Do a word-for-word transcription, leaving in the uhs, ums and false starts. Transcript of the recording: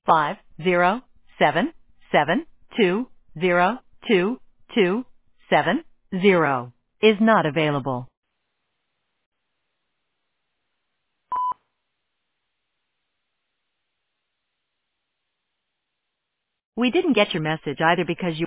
five zero seven seven two zero two two seven zero is not available. We didn't get your message either because you